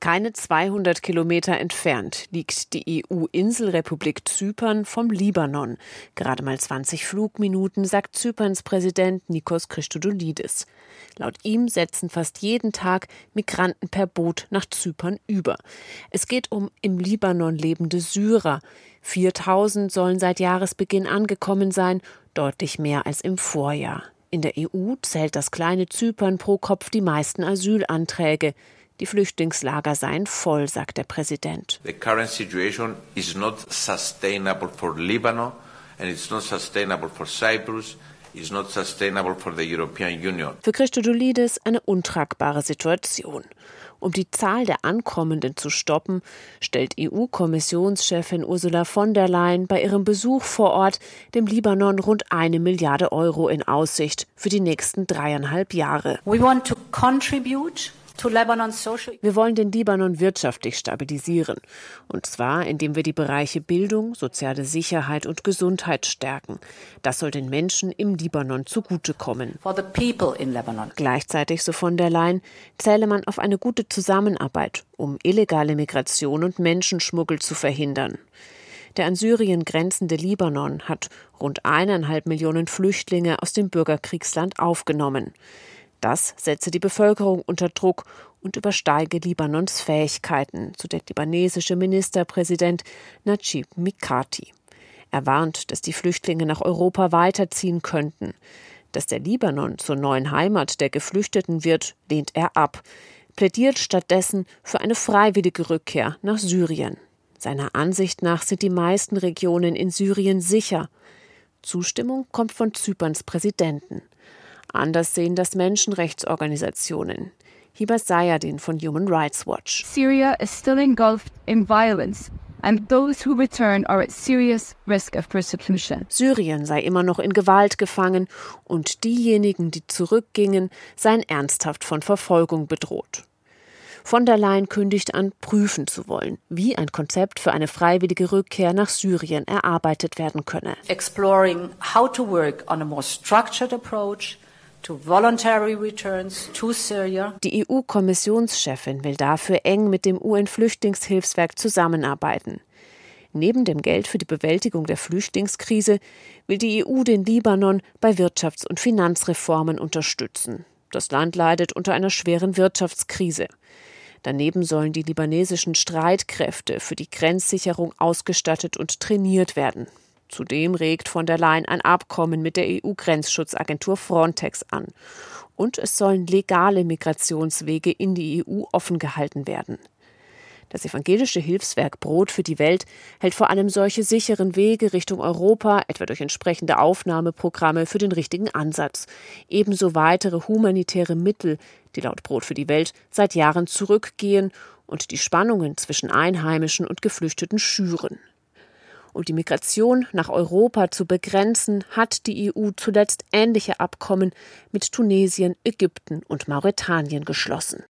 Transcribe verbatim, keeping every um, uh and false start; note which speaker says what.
Speaker 1: Keine zweihundert Kilometer entfernt liegt die E U-Inselrepublik Zypern vom Libanon. Gerade mal zwanzig Flugminuten, sagt Zyperns Präsident Nikos Christodoulidis. Laut ihm setzen fast jeden Tag Migranten per Boot nach Zypern über. Es geht um im Libanon lebende Syrer. viertausend sollen seit Jahresbeginn angekommen sein, deutlich mehr als im Vorjahr. In der E U zählt das kleine Zypern pro Kopf die meisten Asylanträge. Die Flüchtlingslager seien voll, sagt der Präsident.
Speaker 2: The current situation is not sustainable for Lebanon and it's not sustainable for Cyprus. It's not sustainable for the European Union.
Speaker 1: Für Christodoulidis eine untragbare Situation. Um die Zahl der Ankommenden zu stoppen, stellt E U-Kommissionschefin Ursula von der Leyen bei ihrem Besuch vor Ort dem Libanon rund eine Milliarde Euro in Aussicht für die nächsten dreieinhalb Jahre.
Speaker 3: We want to contribute to Lebanon's social.
Speaker 1: Wir wollen den Libanon wirtschaftlich stabilisieren. Und zwar, indem wir die Bereiche Bildung, soziale Sicherheit und Gesundheit stärken. Das soll den Menschen im Libanon zugutekommen.
Speaker 3: For the people in Lebanon.
Speaker 1: Gleichzeitig, so von der Leyen, zähle man auf eine gute Zusammenarbeit, um illegale Migration und Menschenschmuggel zu verhindern. Der an Syrien grenzende Libanon hat rund eineinhalb Millionen Flüchtlinge aus dem Bürgerkriegsland aufgenommen. Das setze die Bevölkerung unter Druck und übersteige Libanons Fähigkeiten, so der libanesische Ministerpräsident Najib Mikati. Er warnt, dass die Flüchtlinge nach Europa weiterziehen könnten. Dass der Libanon zur neuen Heimat der Geflüchteten wird, lehnt er ab, plädiert stattdessen für eine freiwillige Rückkehr nach Syrien. Seiner Ansicht nach sind die meisten Regionen in Syrien sicher. Zustimmung kommt von Zyperns Präsidenten. Anders sehen das Menschenrechtsorganisationen. Hiba Sayadin von Human Rights Watch.
Speaker 4: Syria is still engulfed in violence and those who return are at serious risk of persecution.
Speaker 1: Syrien sei immer noch in Gewalt gefangen und diejenigen, die zurückgingen, seien ernsthaft von Verfolgung bedroht. Von der Leyen kündigt an, prüfen zu wollen, wie ein Konzept für eine freiwillige Rückkehr nach Syrien erarbeitet werden könne.
Speaker 3: Exploring how to work on a more structured approach to voluntary returns to Syria.
Speaker 1: Die E U-Kommissionschefin will dafür eng mit dem U N-Flüchtlingshilfswerk zusammenarbeiten. Neben dem Geld für die Bewältigung der Flüchtlingskrise will die E U den Libanon bei Wirtschafts- und Finanzreformen unterstützen. Das Land leidet unter einer schweren Wirtschaftskrise. Daneben sollen die libanesischen Streitkräfte für die Grenzsicherung ausgestattet und trainiert werden. Zudem regt von der Leyen ein Abkommen mit der E U-Grenzschutzagentur Frontex an. Und es sollen legale Migrationswege in die E U offen gehalten werden. Das evangelische Hilfswerk Brot für die Welt hält vor allem solche sicheren Wege Richtung Europa, etwa durch entsprechende Aufnahmeprogramme, für den richtigen Ansatz. Ebenso weitere humanitäre Mittel, die laut Brot für die Welt seit Jahren zurückgehen und die Spannungen zwischen Einheimischen und Geflüchteten schüren. Um die Migration nach Europa zu begrenzen, hat die E U zuletzt ähnliche Abkommen mit Tunesien, Ägypten und Mauretanien geschlossen.